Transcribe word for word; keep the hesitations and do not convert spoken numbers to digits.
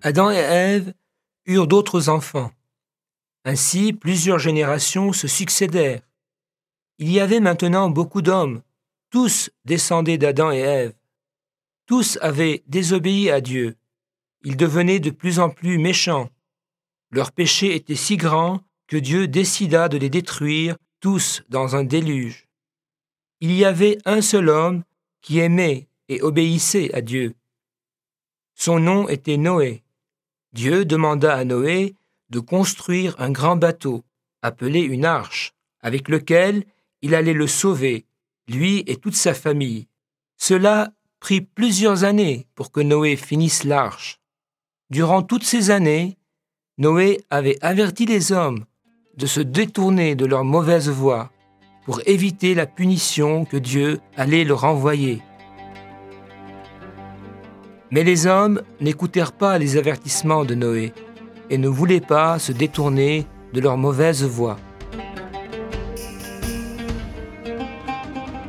Adam et Ève eurent d'autres enfants. Ainsi, plusieurs générations se succédèrent. Il y avait maintenant beaucoup d'hommes, tous descendaient d'Adam et Ève. Tous avaient désobéi à Dieu. Ils devenaient de plus en plus méchants. Leur péché était si grand que Dieu décida de les détruire tous dans un déluge. Il y avait un seul homme qui aimait et obéissait à Dieu. Son nom était Noé. Dieu demanda à Noé de construire un grand bateau, appelé une arche, avec lequel il allait le sauver, lui et toute sa famille. Cela prit plusieurs années pour que Noé finisse l'arche. Durant toutes ces années, Noé avait averti les hommes de se détourner de leur mauvaise voie pour éviter la punition que Dieu allait leur envoyer. Mais les hommes n'écoutèrent pas les avertissements de Noé et ne voulaient pas se détourner de leur mauvaise voie.